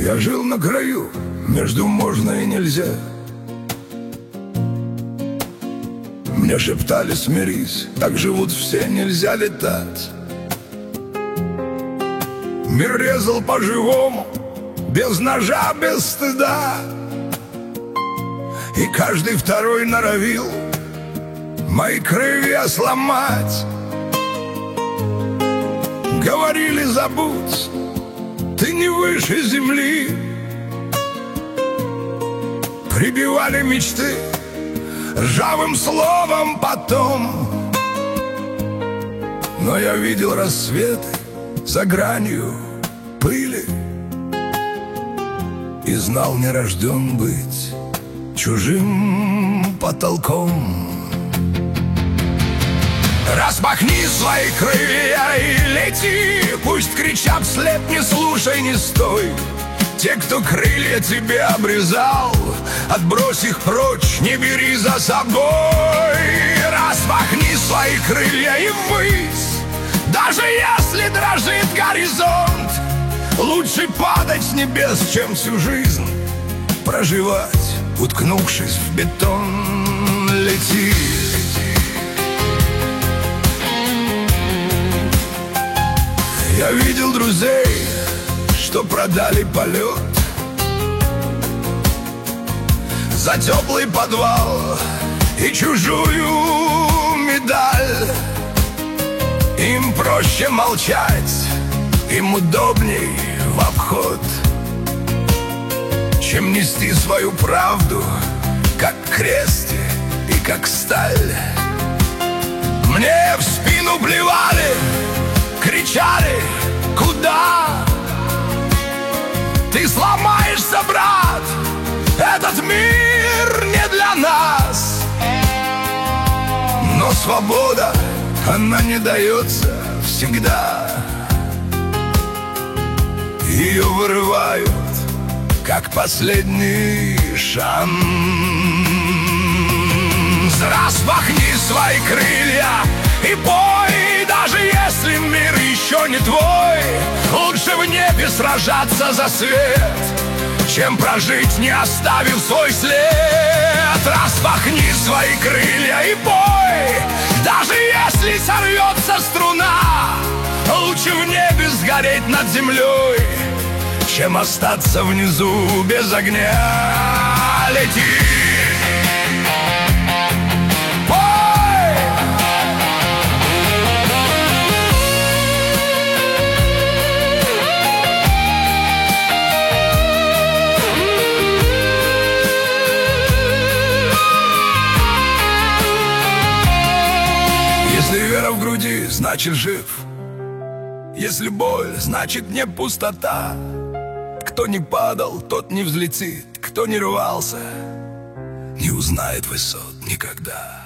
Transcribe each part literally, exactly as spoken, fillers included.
Я жил на краю, между можно и нельзя. Мне шептали: смирись, так живут все, нельзя летать. Мир резал по-живому, без ножа, без стыда. И каждый второй норовил мои крылья сломать. Говорили: забудь, ты не выше земли. Прибивали мечты ржавым словом потом. Но я видел рассветы за гранью пыли и знал, не рожден быть чужим потолком. Распахни свои крылья и лети, пусть кричат вслед: не слушай, не стой. Те, кто крылья тебе обрезал, отбрось их прочь, не бери за собой. Распахни свои крылья и ввысь, даже если дрожит горизонт. Лучше падать с небес, чем всю жизнь проживать, уткнувшись в бетон. Лети. Я видел друзей, что продали полет за теплый подвал и чужую медаль. Им проще молчать, им удобней в обход, чем нести свою правду, как крест и как сталь. Мне в спину плевали, кричали: куда? Ты сломаешься, брат, этот мир не для нас. Но свобода, она не дается всегда. Ее вырывают, как последний шанс. Распахни свои крылья и пой, даже если мир еще не твой. Лучше в небе сражаться за свет, чем прожить, не оставив свой след. Распахни свои крылья и пой, даже если сорвется струна. Лучше в небе сгореть над землей, чем остаться внизу без огня. Лети. Если вера в груди, значит жив. Если боль, значит не пустота. Кто не падал, тот не взлетит. Кто не рвался, не узнает высот никогда.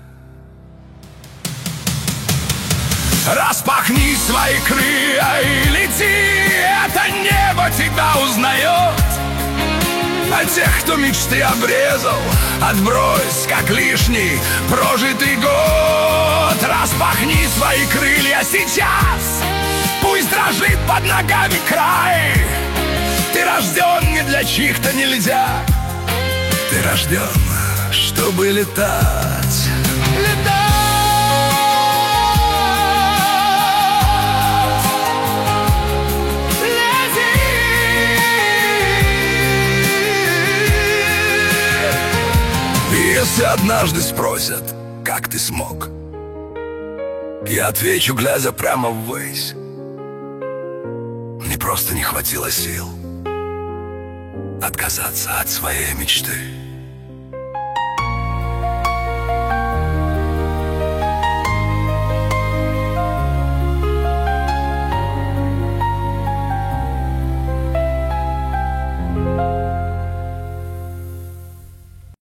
Распахни свои крылья и лети, это небо тебя узнает. А тех, кто мечты обрезал, отбрось, как лишний прожитый год. Распахни свои крылья сейчас, пусть дрожит под ногами край. Ты рожден не для чьих-то нельзя, ты рожден, чтобы летать. Летать. Если однажды спросят, как ты смог, я отвечу, глядя прямо ввысь: мне просто не хватило сил отказаться от своей мечты.